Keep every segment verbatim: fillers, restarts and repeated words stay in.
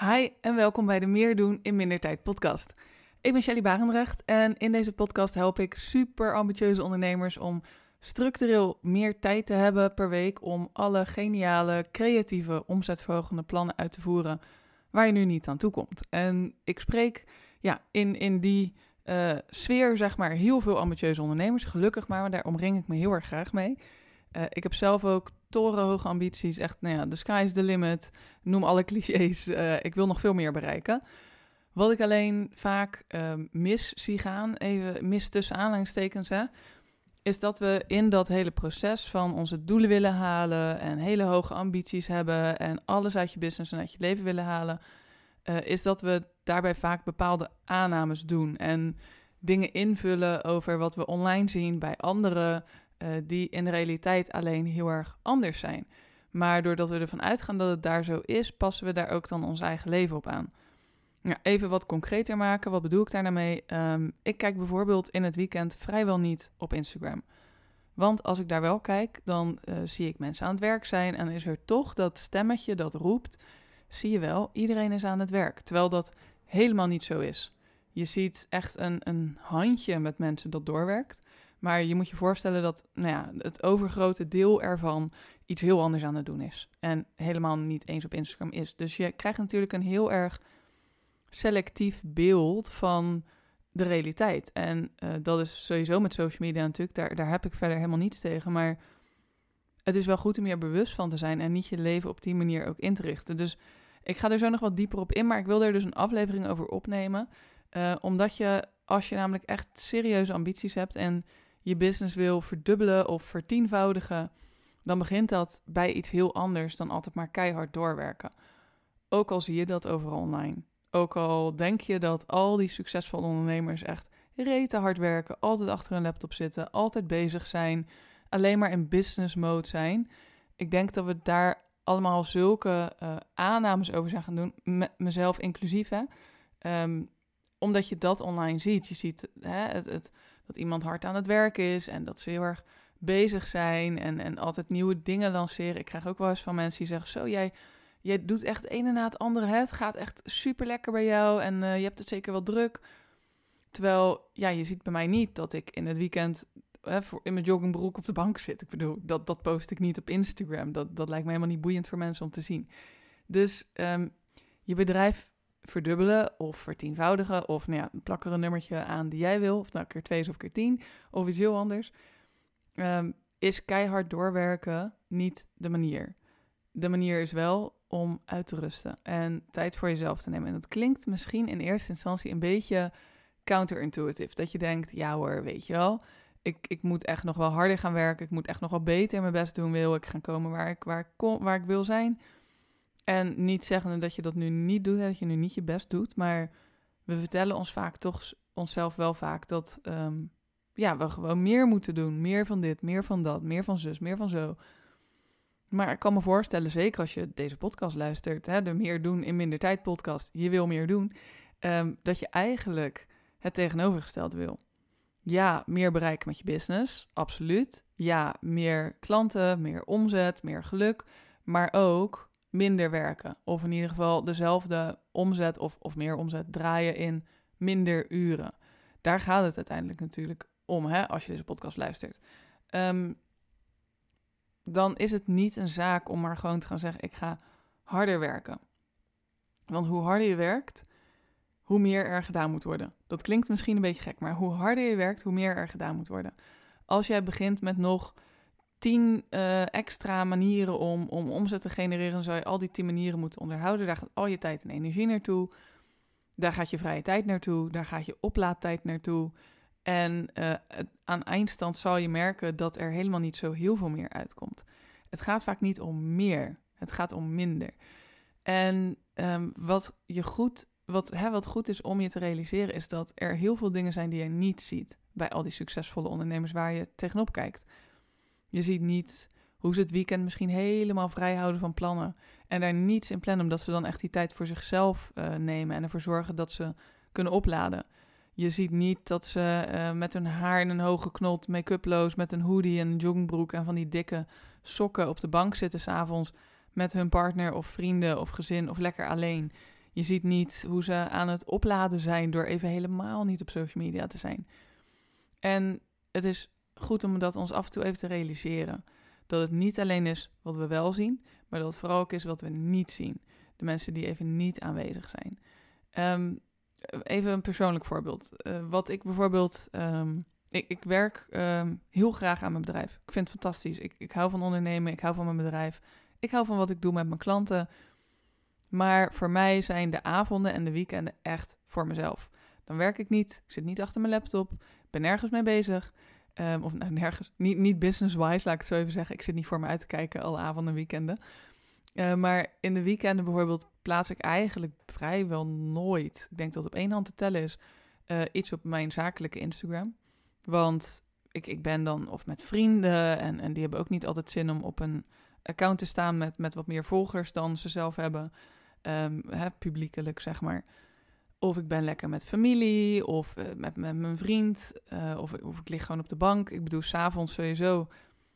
Hi en welkom bij de Meer doen in minder tijd podcast. Ik ben Shelly Barendrecht en in deze podcast help ik super ambitieuze ondernemers om structureel meer tijd te hebben per week om alle geniale, creatieve, omzetverhogende plannen uit te voeren waar je nu niet aan toe komt. En ik spreek ja, in, in die uh, sfeer zeg maar heel veel ambitieuze ondernemers, gelukkig maar, want daar omring ik me heel erg graag mee. Uh, ik heb zelf ook torenhoge ambities, echt, nou ja, the sky is the limit, noem alle clichés, uh, ik wil nog veel meer bereiken. Wat ik alleen vaak uh, mis zie gaan, even mis tussen aanhalingstekens, hè, is dat we in dat hele proces van onze doelen willen halen en hele hoge ambities hebben en alles uit je business en uit je leven willen halen, uh, is dat we daarbij vaak bepaalde aannames doen en dingen invullen over wat we online zien bij anderen, Uh, die in de realiteit alleen heel erg anders zijn. Maar doordat we ervan uitgaan dat het daar zo is, passen we daar ook dan ons eigen leven op aan. Ja, even wat concreter maken, wat bedoel ik daar nou mee? Um, ik kijk bijvoorbeeld in het weekend vrijwel niet op Instagram. Want als ik daar wel kijk, dan uh, zie ik mensen aan het werk zijn en is er toch dat stemmetje dat roept, zie je wel, iedereen is aan het werk. Terwijl dat helemaal niet zo is. Je ziet echt een, een handje met mensen dat doorwerkt. Maar je moet je voorstellen dat nou ja, het overgrote deel ervan iets heel anders aan het doen is. En helemaal niet eens op Instagram is. Dus je krijgt natuurlijk een heel erg selectief beeld van de realiteit. En uh, dat is sowieso met social media natuurlijk. Daar, daar heb ik verder helemaal niets tegen. Maar het is wel goed om je er bewust van te zijn en niet je leven op die manier ook in te richten. Dus ik ga er zo nog wat dieper op in. Maar ik wil er dus een aflevering over opnemen. Uh, omdat je, als je namelijk echt serieuze ambities hebt en je business wil verdubbelen of vertienvoudigen, dan begint dat bij iets heel anders dan altijd maar keihard doorwerken. Ook al zie je dat overal online. Ook al denk je dat al die succesvolle ondernemers echt rete hard werken, altijd achter een laptop zitten, altijd bezig zijn, alleen maar in business mode zijn. Ik denk dat we daar allemaal zulke uh, aannames over zijn gaan doen, me- mezelf inclusief, hè. Um, omdat je dat online ziet. Je ziet hè, het, het, dat iemand hard aan het werk is en dat ze heel erg bezig zijn en, en altijd nieuwe dingen lanceren. Ik krijg ook wel eens van mensen die zeggen, zo, jij, jij doet echt het ene na het andere. Hè? Het gaat echt super lekker bij jou en uh, je hebt het zeker wel druk. Terwijl, ja, je ziet bij mij niet dat ik in het weekend hè, voor, in mijn joggingbroek op de bank zit. Ik bedoel, dat, dat post ik niet op Instagram. Dat, dat lijkt me helemaal niet boeiend voor mensen om te zien. Dus um, je bedrijf verdubbelen of vertienvoudigen of nou ja, plak er een nummertje aan die jij wil, of nou keer twee is of keer tien, of iets heel anders, um, is keihard doorwerken niet de manier. De manier is wel om uit te rusten en tijd voor jezelf te nemen. En dat klinkt misschien in eerste instantie een beetje counterintuitive, dat je denkt, ja hoor, weet je wel, ik, ik moet echt nog wel harder gaan werken, ik moet echt nog wel beter mijn best doen, wil ik gaan komen waar ik, waar ik, kom, waar ik wil zijn. En niet zeggen dat je dat nu niet doet, dat je nu niet je best doet, maar we vertellen ons vaak toch onszelf wel vaak dat um, ja, we gewoon meer moeten doen. Meer van dit, meer van dat, meer van zus, meer van zo. Maar ik kan me voorstellen, zeker als je deze podcast luistert, hè, de Meer doen in minder tijd podcast, je wil meer doen, um, dat je eigenlijk het tegenovergestelde wil. Ja, meer bereiken met je business, absoluut. Ja, meer klanten, meer omzet, meer geluk, maar ook minder werken. Of in ieder geval dezelfde omzet of, of meer omzet draaien in minder uren. Daar gaat het uiteindelijk natuurlijk om, hè, als je deze podcast luistert. Um, dan is het niet een zaak om maar gewoon te gaan zeggen, ik ga harder werken. Want hoe harder je werkt, hoe meer er gedaan moet worden. Dat klinkt misschien een beetje gek, maar hoe harder je werkt, hoe meer er gedaan moet worden. Als jij begint met nog tien uh, extra manieren om, om omzet te genereren, dan zou je al die tien manieren moeten onderhouden. Daar gaat al je tijd en energie naartoe. Daar gaat je vrije tijd naartoe. Daar gaat je oplaadtijd naartoe. En uh, aan eindstand zal je merken dat er helemaal niet zo heel veel meer uitkomt. Het gaat vaak niet om meer. Het gaat om minder. En um, wat, je goed, wat, hè, wat goed is om je te realiseren, is dat er heel veel dingen zijn die je niet ziet bij al die succesvolle ondernemers waar je tegenop kijkt. Je ziet niet hoe ze het weekend misschien helemaal vrij houden van plannen en daar niets in plannen, omdat ze dan echt die tijd voor zichzelf uh, nemen en ervoor zorgen dat ze kunnen opladen. Je ziet niet dat ze uh, met hun haar in een hoge knot, make-uploos, met een hoodie en een joggingbroek en van die dikke sokken op de bank zitten 's avonds met hun partner of vrienden of gezin of lekker alleen. Je ziet niet hoe ze aan het opladen zijn door even helemaal niet op social media te zijn. En het is goed om dat ons af en toe even te realiseren. Dat het niet alleen is wat we wel zien, maar dat het vooral ook is wat we niet zien. De mensen die even niet aanwezig zijn. Um, even een persoonlijk voorbeeld. Uh, wat ik bijvoorbeeld... Um, ik, ik werk um, heel graag aan mijn bedrijf. Ik vind het fantastisch. Ik, ik hou van ondernemen, ik hou van mijn bedrijf. Ik hou van wat ik doe met mijn klanten. Maar voor mij zijn de avonden en de weekenden echt voor mezelf. Dan werk ik niet, ik zit niet achter mijn laptop, ben nergens mee bezig. Um, of nou, nergens, niet, niet business-wise, laat ik het zo even zeggen. Ik zit niet voor me uit te kijken alle avonden en weekenden. Uh, maar in de weekenden bijvoorbeeld plaats ik eigenlijk vrijwel nooit, ik denk dat op één hand te tellen is, uh, iets op mijn zakelijke Instagram. Want ik, ik ben dan of met vrienden en, en die hebben ook niet altijd zin om op een account te staan met, met wat meer volgers dan ze zelf hebben. Um, hè, publiekelijk, zeg maar. Of ik ben lekker met familie, of uh, met, met mijn vriend, uh, of, of ik lig gewoon op de bank. Ik bedoel, 's avonds sowieso.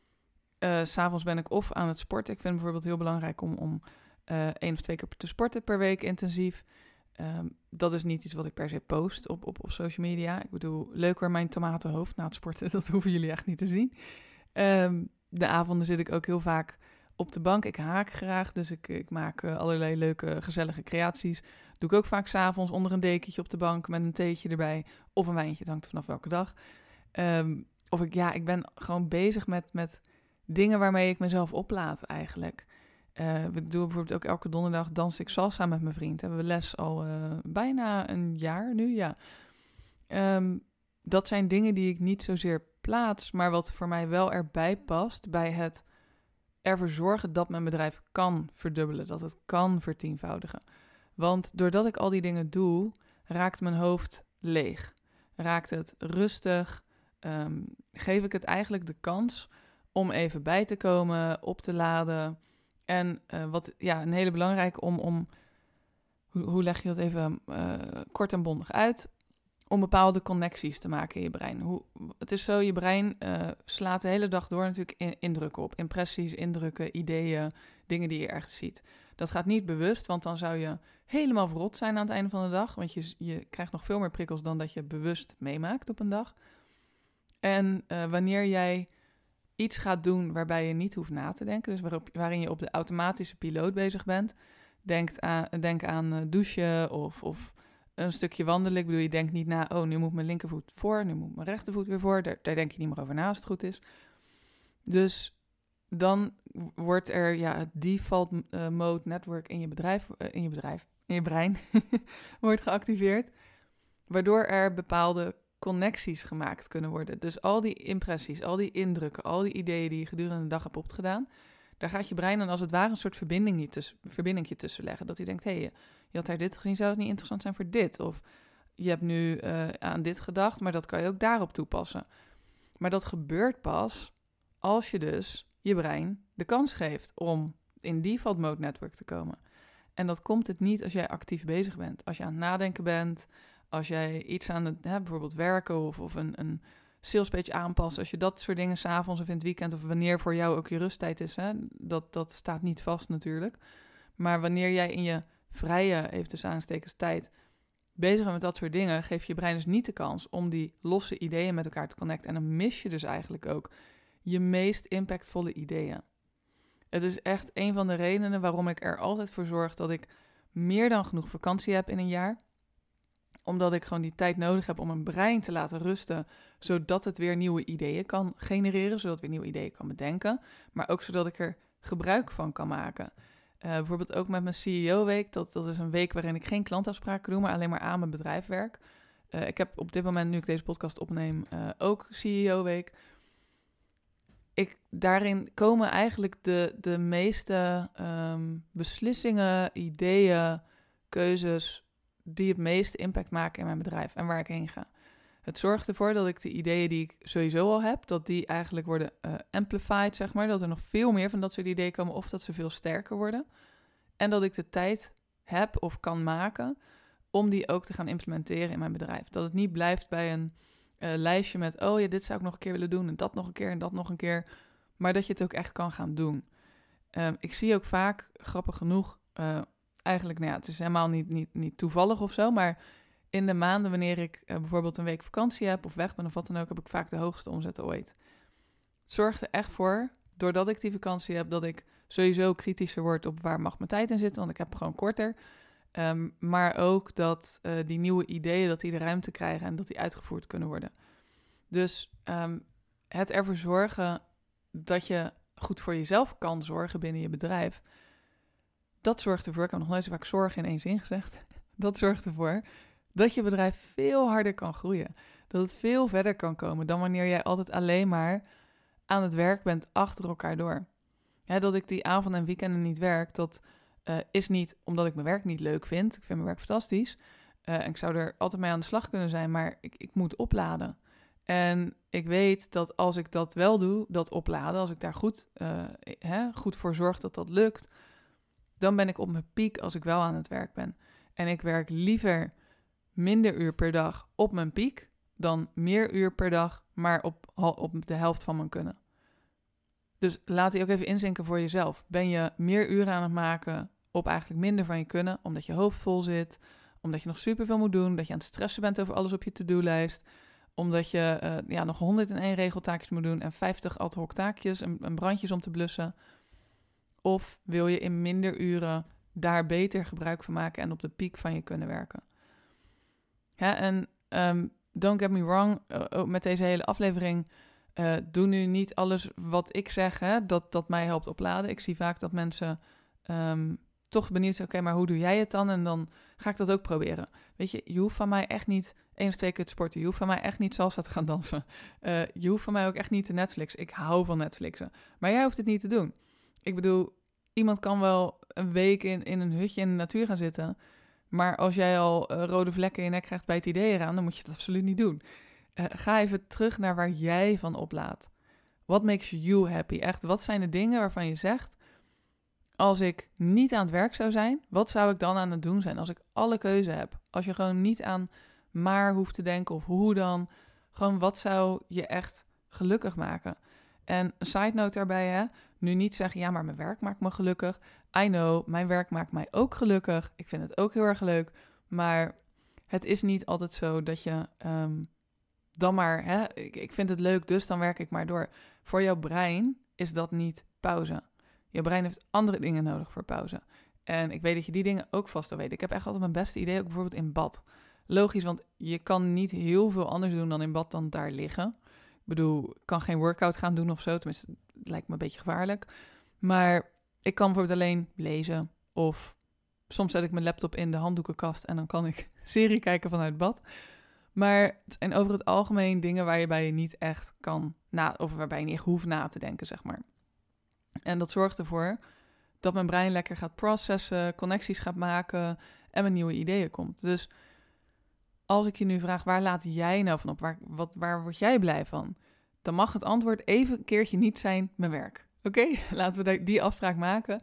Uh, 's avonds ben ik of aan het sporten. Ik vind het bijvoorbeeld heel belangrijk om, om uh, één of twee keer te sporten per week intensief. Um, dat is niet iets wat ik per se post op, op, op social media. Ik bedoel, leuker mijn tomatenhoofd na het sporten. Dat hoeven jullie echt niet te zien. Um, de avonden zit ik ook heel vaak op de bank. Ik haak graag, dus ik, ik maak uh, allerlei leuke, gezellige creaties. Doe ik ook vaak 's avonds onder een dekentje op de bank met een theetje erbij. Of een wijntje, het hangt vanaf welke dag. Um, of ik, ja, ik ben gewoon bezig met, met dingen waarmee ik mezelf oplaad eigenlijk. Uh, we doen bijvoorbeeld ook elke donderdag dans ik salsa met mijn vriend. Hebben we les al uh, bijna een jaar nu, ja. Um, dat zijn dingen die ik niet zozeer plaats, maar wat voor mij wel erbij past bij het ervoor zorgen dat mijn bedrijf kan verdubbelen, dat het kan vertienvoudigen. Want doordat ik al die dingen doe, raakt mijn hoofd leeg. Raakt het rustig, um, geef ik het eigenlijk de kans om even bij te komen, op te laden. En uh, wat, ja, een hele belangrijke om, om hoe, hoe leg je dat even uh, kort en bondig uit, om bepaalde connecties te maken in je brein. Hoe, het is zo, je brein uh, slaat de hele dag door natuurlijk in, indrukken op. Impressies, indrukken, ideeën, dingen die je ergens ziet. Dat gaat niet bewust, want dan zou je helemaal verrot zijn aan het einde van de dag. Want je, je krijgt nog veel meer prikkels dan dat je bewust meemaakt op een dag. En uh, wanneer jij iets gaat doen waarbij je niet hoeft na te denken, dus waarop, waarin je op de automatische piloot bezig bent, denkt aan, denk aan uh, douchen of, of een stukje wandelen. Ik bedoel, je denkt niet na, oh, nu moet mijn linkervoet voor, nu moet mijn rechtervoet weer voor. Daar, daar denk je niet meer over na als het goed is. Dus dan wordt er ja, het default uh, mode network in je bedrijf, uh, in je bedrijf, in je brein wordt geactiveerd, waardoor er bepaalde connecties gemaakt kunnen worden. Dus al die impressies, al die indrukken, al die ideeën die je gedurende de dag hebt opgedaan, daar gaat je brein dan als het ware een soort verbinding tussen, verbindingje tussen leggen. Dat hij denkt, hé, hey, je had daar dit gezien, zou het niet interessant zijn voor dit? Of je hebt nu uh, aan dit gedacht, maar dat kan je ook daarop toepassen. Maar dat gebeurt pas als je dus je brein de kans geeft om in default mode network te komen. En dat komt het niet als jij actief bezig bent. Als je aan het nadenken bent, als jij iets aan het, hè, bijvoorbeeld werken of, of een, een salespage aanpassen, als je dat soort dingen 's avonds of in het weekend of wanneer voor jou ook je rusttijd is, hè, dat, dat staat niet vast natuurlijk. Maar wanneer jij in je vrije, even tussen aanstekens, tijd bezig bent met dat soort dingen, geef je brein dus niet de kans om die losse ideeën met elkaar te connecten. En dan mis je dus eigenlijk ook je meest impactvolle ideeën. Het is echt een van de redenen waarom ik er altijd voor zorg dat ik meer dan genoeg vakantie heb in een jaar. Omdat ik gewoon die tijd nodig heb om mijn brein te laten rusten, zodat het weer nieuwe ideeën kan genereren, zodat het weer nieuwe ideeën kan bedenken, maar ook zodat ik er gebruik van kan maken. Uh, bijvoorbeeld ook met mijn C E O-week, dat, dat is een week waarin ik geen klantafspraken doe, maar alleen maar aan mijn bedrijf werk. Uh, ik heb op dit moment, nu ik deze podcast opneem, uh, ook C E O-week. Ik, daarin komen eigenlijk de, de meeste um, beslissingen, ideeën, keuzes die het meeste impact maken in mijn bedrijf en waar ik heen ga. Het zorgt ervoor dat ik de ideeën die ik sowieso al heb, dat die eigenlijk worden uh, amplified, zeg maar. Dat er nog veel meer van dat soort ideeën komen of dat ze veel sterker worden. En dat ik de tijd heb of kan maken om die ook te gaan implementeren in mijn bedrijf. Dat het niet blijft bij een uh, lijstje met, oh ja, dit zou ik nog een keer willen doen en dat nog een keer en dat nog een keer. Maar dat je het ook echt kan gaan doen. Uh, ik zie ook vaak, grappig genoeg, uh, eigenlijk, nou ja, het is helemaal niet, niet, niet toevallig of zo, maar in de maanden wanneer ik uh, bijvoorbeeld een week vakantie heb of weg ben of wat dan ook, heb ik vaak de hoogste omzet ooit. Het zorgt er echt voor, doordat ik die vakantie heb, dat ik sowieso kritischer word op waar mag mijn tijd in zitten, want ik heb gewoon korter. Um, maar ook dat uh, die nieuwe ideeën, dat die de ruimte krijgen en dat die uitgevoerd kunnen worden. Dus um, het ervoor zorgen dat je goed voor jezelf kan zorgen binnen je bedrijf, dat zorgt ervoor, ik heb nog nooit zo vaak zorg in één zin gezegd, dat zorgt ervoor dat je bedrijf veel harder kan groeien. Dat het veel verder kan komen dan wanneer jij altijd alleen maar aan het werk bent achter elkaar door. Ja, dat ik die avond en weekenden niet werk, dat uh, is niet omdat ik mijn werk niet leuk vind. Ik vind mijn werk fantastisch. Uh, en ik zou er altijd mee aan de slag kunnen zijn, maar ik, ik moet opladen. En ik weet dat als ik dat wel doe, dat opladen, als ik daar goed, uh, hè, goed voor zorg dat dat lukt, dan ben ik op mijn piek als ik wel aan het werk ben. En ik werk liever minder uur per dag op mijn piek dan meer uur per dag, maar op, op de helft van mijn kunnen. Dus laat die ook even inzinken voor jezelf. Ben je meer uren aan het maken op eigenlijk minder van je kunnen, omdat je hoofd vol zit, omdat je nog superveel moet doen, dat je aan het stressen bent over alles op je to-do-lijst, omdat je uh, ja, nog honderdéén regeltaakjes moet doen en vijftig ad hoc taakjes en, en brandjes om te blussen? Of wil je in minder uren daar beter gebruik van maken en op de piek van je kunnen werken? Ja, en um, don't get me wrong, uh, met deze hele aflevering, uh, doe nu niet alles wat ik zeg, hè, dat, dat mij helpt opladen. Ik zie vaak dat mensen um, toch benieuwd zijn, oké, okay, maar hoe doe jij het dan? En dan ga ik dat ook proberen. Weet je, je hoeft van mij echt niet één of twee keer te sporten. Je hoeft van mij echt niet salsa te gaan dansen. Uh, je hoeft van mij ook echt niet te Netflixen. Ik hou van Netflixen. Maar jij hoeft het niet te doen. Ik bedoel, iemand kan wel een week in, in een hutje in de natuur gaan zitten, maar als jij al uh, rode vlekken in je nek krijgt bij het idee eraan, dan moet je het absoluut niet doen. Uh, ga even terug naar waar jij van oplaadt. What makes you happy? Echt, wat zijn de dingen waarvan je zegt, als ik niet aan het werk zou zijn, wat zou ik dan aan het doen zijn? Als ik alle keuze heb. Als je gewoon niet aan maar hoeft te denken of hoe dan. Gewoon wat zou je echt gelukkig maken? En een side note daarbij, hè. Nu niet zeggen, ja, maar mijn werk maakt me gelukkig. I know, mijn werk maakt mij ook gelukkig. Ik vind het ook heel erg leuk. Maar het is niet altijd zo dat je um, dan maar, hè, ik, ik vind het leuk, dus dan werk ik maar door. Voor jouw brein is dat niet pauze. Je brein heeft andere dingen nodig voor pauze. En ik weet dat je die dingen ook vast al weet. Ik heb echt altijd mijn beste idee, ook bijvoorbeeld in bad. Logisch, want je kan niet heel veel anders doen dan in bad dan daar liggen. Ik bedoel, ik kan geen workout gaan doen of zo. Tenminste, het lijkt me een beetje gevaarlijk. Maar ik kan bijvoorbeeld alleen lezen. Of soms zet ik mijn laptop in de handdoekenkast en dan kan ik serie kijken vanuit bad. Maar het zijn over het algemeen dingen waarbij je niet echt kan na, of waarbij je niet echt hoeft na te denken, zeg maar. En dat zorgt ervoor dat mijn brein lekker gaat processen, connecties gaat maken en met nieuwe ideeën komt. Dus als ik je nu vraag, waar laat jij nou van op? Waar, wat, waar word jij blij van? Dan mag het antwoord even een keertje niet zijn mijn werk. Oké, okay? Laten we die afspraak maken.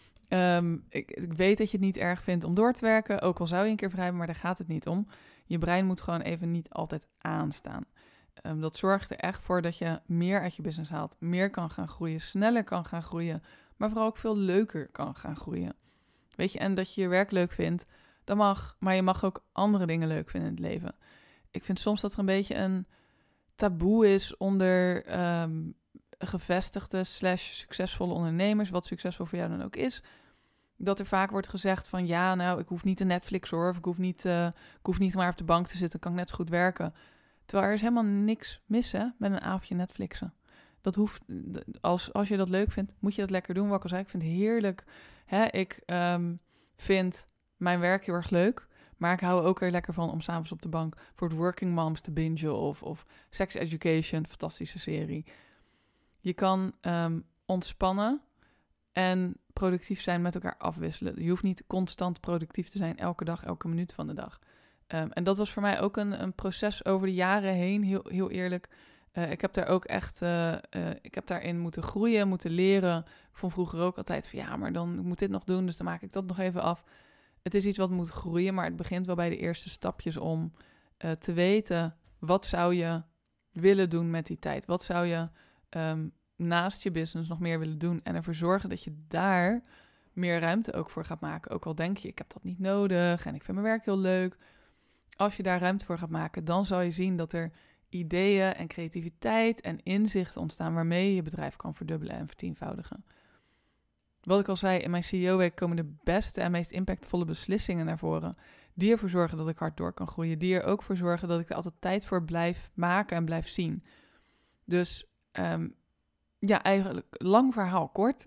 Um, ik, ik weet dat je het niet erg vindt om door te werken, ook al zou je een keer vrij hebben, maar daar gaat het niet om. Je brein moet gewoon even niet altijd aanstaan. Um, dat zorgt er echt voor dat je meer uit je business haalt, meer kan gaan groeien, sneller kan gaan groeien, maar vooral ook veel leuker kan gaan groeien. Weet je, en dat je je werk leuk vindt, dat mag, maar je mag ook andere dingen leuk vinden in het leven. Ik vind soms dat er een beetje een taboe is onder um, gevestigde slash succesvolle ondernemers, wat succesvol voor jou dan ook is, dat er vaak wordt gezegd van ja, nou, ik hoef niet te Netflix hoor, of ik hoef niet, uh, ik hoef niet maar op de bank te zitten, kan ik net zo goed werken. Terwijl er is helemaal niks mis hè, met een avondje Netflixen. Dat hoeft, als, als je dat leuk vindt, moet je dat lekker doen. Wat ik al zei, ik vind het heerlijk. Hè, ik um, vind mijn werk heel erg leuk, maar ik hou ook er lekker van om 's avonds op de bank voor het Working Moms te bingen of, of Sex Education, fantastische serie. Je kan um, ontspannen en productief zijn met elkaar afwisselen. Je hoeft niet constant productief te zijn, elke dag, elke minuut van de dag. Um, en dat was voor mij ook een, een proces over de jaren heen, heel, heel eerlijk. Uh, ik heb daar ook echt, uh, uh, ik heb daarin moeten groeien, moeten leren. Ik vond vroeger ook altijd van ja, maar dan moet dit nog doen, dus dan maak ik dat nog even af. Het is iets wat moet groeien, maar het begint wel bij de eerste stapjes om uh, te weten, wat zou je willen doen met die tijd? Wat zou je um, naast je business nog meer willen doen? En ervoor zorgen dat je daar meer ruimte ook voor gaat maken. Ook al denk je, ik heb dat niet nodig en ik vind mijn werk heel leuk. Als je daar ruimte voor gaat maken, dan zal je zien dat er ideeën en creativiteit en inzichten ontstaan waarmee je je bedrijf kan verdubbelen en vertienvoudigen. Wat ik al zei, in mijn C E O-week komen de beste en meest impactvolle beslissingen naar voren. Die ervoor zorgen dat ik hard door kan groeien. Die er ook voor zorgen dat ik er altijd tijd voor blijf maken en blijf zien. Dus um, ja, eigenlijk lang verhaal kort.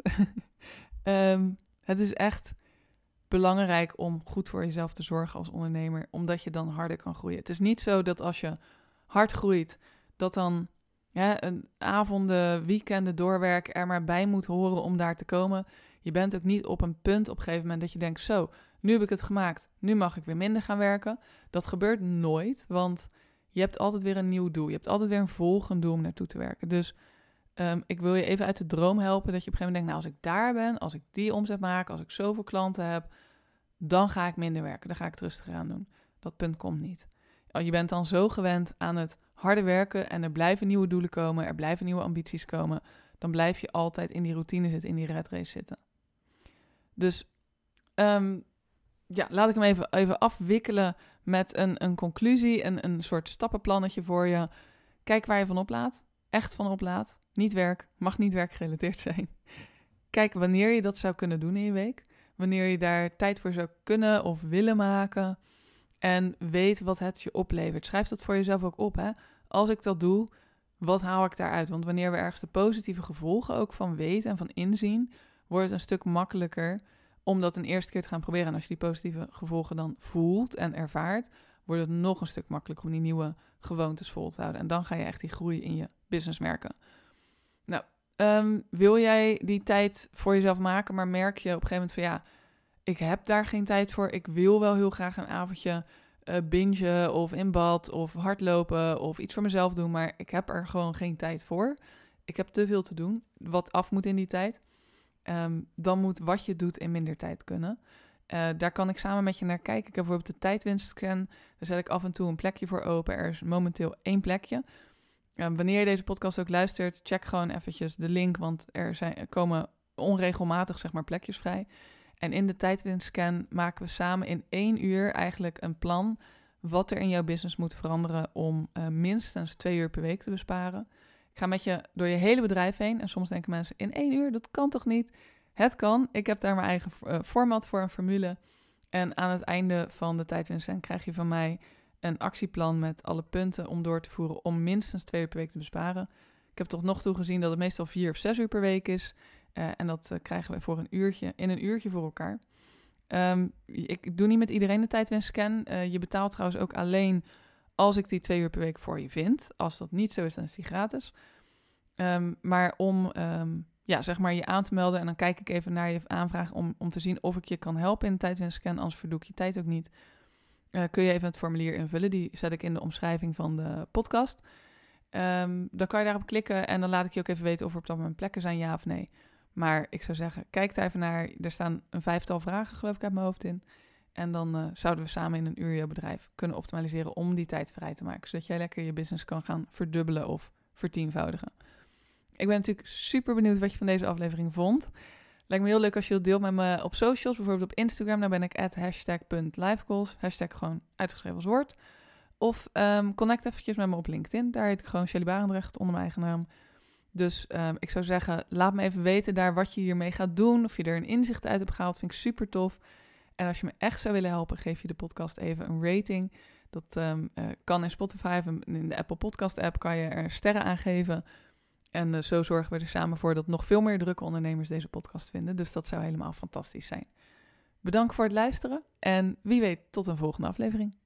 um, het is echt belangrijk om goed voor jezelf te zorgen als ondernemer, omdat je dan harder kan groeien. Het is niet zo dat als je hard groeit, dat dan ja, een avonden, weekenden doorwerken er maar bij moet horen om daar te komen. Je bent ook niet op een punt op een gegeven moment dat je denkt, zo, nu heb ik het gemaakt, nu mag ik weer minder gaan werken. Dat gebeurt nooit, want je hebt altijd weer een nieuw doel. Je hebt altijd weer een volgend doel om naartoe te werken. Dus um, ik wil je even uit de droom helpen dat je op een gegeven moment denkt, nou, als ik daar ben, als ik die omzet maak, als ik zoveel klanten heb, dan ga ik minder werken. Dan ga ik het rustiger aan doen. Dat punt komt niet. Je bent dan zo gewend aan het harde werken en er blijven nieuwe doelen komen, er blijven nieuwe ambities komen, dan blijf je altijd in die routine zitten, in die red race zitten. Dus um, ja, laat ik hem even, even afwikkelen met een, een conclusie, een, een soort stappenplannetje voor je. Kijk waar je van oplaat, echt van oplaat. Niet werk, mag niet werkgerelateerd zijn. Kijk wanneer je dat zou kunnen doen in je week, wanneer je daar tijd voor zou kunnen of willen maken. En weet wat het je oplevert. Schrijf dat voor jezelf ook op. Hè? Als ik dat doe, wat haal ik daaruit? Want wanneer we ergens de positieve gevolgen ook van weten en van inzien, wordt het een stuk makkelijker om dat een eerste keer te gaan proberen. En als je die positieve gevolgen dan voelt en ervaart, wordt het nog een stuk makkelijker om die nieuwe gewoontes vol te houden. En dan ga je echt die groei in je business merken. Nou, um, wil jij die tijd voor jezelf maken, maar merk je op een gegeven moment van ja, ik heb daar geen tijd voor. Ik wil wel heel graag een avondje uh, bingen of in bad of hardlopen of iets voor mezelf doen, maar ik heb er gewoon geen tijd voor. Ik heb te veel te doen, wat af moet in die tijd. Um, dan moet wat je doet in minder tijd kunnen. Uh, daar kan ik samen met je naar kijken. Ik heb bijvoorbeeld de tijdwinstscan. Daar zet ik af en toe een plekje voor open. Er is momenteel één plekje. Uh, wanneer je deze podcast ook luistert, check gewoon eventjes de link, want er, zijn, er komen onregelmatig zeg maar plekjes vrij. En in de tijdwinstscan maken we samen in één uur eigenlijk een plan wat er in jouw business moet veranderen om uh, minstens twee uur per week te besparen. Ik ga met je door je hele bedrijf heen en soms denken mensen in één uur, dat kan toch niet? Het kan. Ik heb daar mijn eigen uh, format voor, een formule. En aan het einde van de tijdwinstscan krijg je van mij een actieplan met alle punten om door te voeren om minstens twee uur per week te besparen. Ik heb tot nog toe gezien dat het meestal vier of zes uur per week is. Uh, en dat uh, krijgen we voor een uurtje, in een uurtje voor elkaar. Um, ik doe niet met iedereen de tijdwinstscan. Uh, je betaalt trouwens ook alleen als ik die twee uur per week voor je vind. Als dat niet zo is, dan is die gratis. Um, maar om um, ja, zeg maar je aan te melden en dan kijk ik even naar je aanvraag om, om te zien of ik je kan helpen in de tijdwinstscan. Anders verdoe ik je tijd ook niet. Uh, kun je even het formulier invullen. Die zet ik in de omschrijving van de podcast. Um, dan kan je daarop klikken en dan laat ik je ook even weten of er op dat moment plekken zijn, ja of nee. Maar ik zou zeggen, kijk daar even naar. Er staan een vijftal vragen, geloof ik, uit mijn hoofd in. En dan uh, zouden we samen in een uur je bedrijf kunnen optimaliseren om die tijd vrij te maken. Zodat jij lekker je business kan gaan verdubbelen of vertienvoudigen. Ik ben natuurlijk super benieuwd wat je van deze aflevering vond. Lijkt me heel leuk als je het deelt met me op socials. Bijvoorbeeld op Instagram, daar ben ik at hashtag.lifegoals. Hashtag gewoon uitgeschreven als woord. Of um, connect eventjes met me op LinkedIn. Daar heet ik gewoon Shelly Barendrecht onder mijn eigen naam. Dus um, ik zou zeggen, laat me even weten daar wat je hiermee gaat doen. Of je er een inzicht uit hebt gehaald, vind ik super tof. En als je me echt zou willen helpen, geef je de podcast even een rating. Dat um, uh, kan in Spotify of in de Apple Podcast app kan je er sterren aan geven. En uh, zo zorgen we er samen voor dat nog veel meer drukke ondernemers deze podcast vinden. Dus dat zou helemaal fantastisch zijn. Bedankt voor het luisteren en wie weet tot een volgende aflevering.